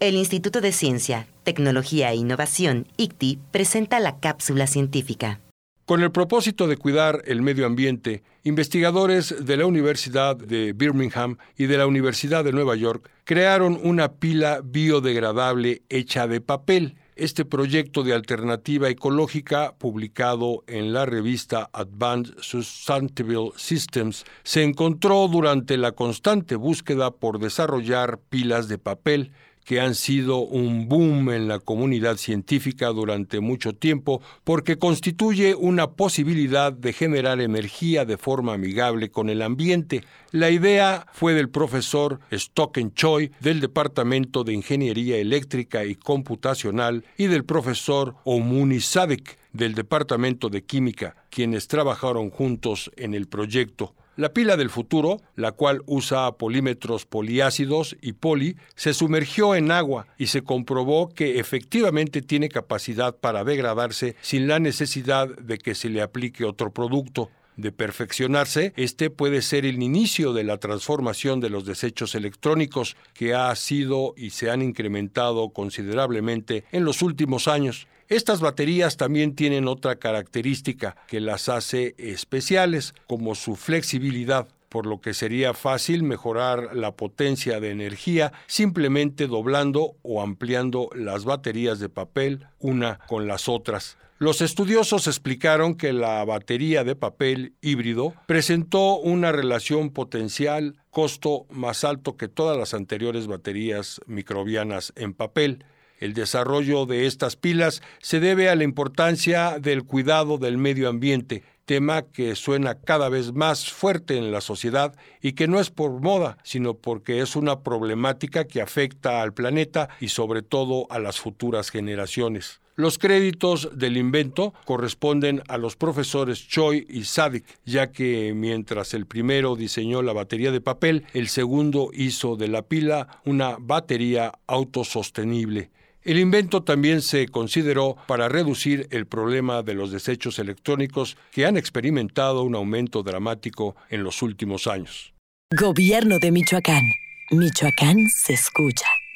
El Instituto de Ciencia, Tecnología e Innovación, ICTI, presenta la cápsula científica. Con el propósito de cuidar el medio ambiente, investigadores de la Universidad de Birmingham y de la Universidad de Nueva York crearon una pila biodegradable hecha de papel. Este proyecto de alternativa ecológica, publicado en la revista Advanced Sustainable Systems, se encontró durante la constante búsqueda por desarrollar pilas de papel, que han sido un boom en la comunidad científica durante mucho tiempo porque constituye una posibilidad de generar energía de forma amigable con el ambiente. La idea fue del profesor Stocken Choi del Departamento de Ingeniería Eléctrica y Computacional y del profesor Omuni Sadek del Departamento de Química, quienes trabajaron juntos en el proyecto. La pila del futuro, la cual usa polímetros poliácidos y poli, se sumergió en agua y se comprobó que efectivamente tiene capacidad para degradarse sin la necesidad de que se le aplique otro producto. De perfeccionarse, este puede ser el inicio de la transformación de los desechos electrónicos, que ha sido y se han incrementado considerablemente en los últimos años. Estas baterías también tienen otra característica que las hace especiales, como su flexibilidad, por lo que sería fácil mejorar la potencia de energía simplemente doblando o ampliando las baterías de papel una con las otras. Los estudiosos explicaron que la batería de papel híbrido presentó una relación potencial costo más alto que todas las anteriores baterías microbianas en papel. El desarrollo de estas pilas se debe a la importancia del cuidado del medio ambiente, tema que suena cada vez más fuerte en la sociedad y que no es por moda, sino porque es una problemática que afecta al planeta y sobre todo a las futuras generaciones. Los créditos del invento corresponden a los profesores Choi y Sadek, ya que mientras el primero diseñó la batería de papel, el segundo hizo de la pila una batería autosostenible. El invento también se consideró para reducir el problema de los desechos electrónicos que han experimentado un aumento dramático en los últimos años. Gobierno de Michoacán. Michoacán se escucha.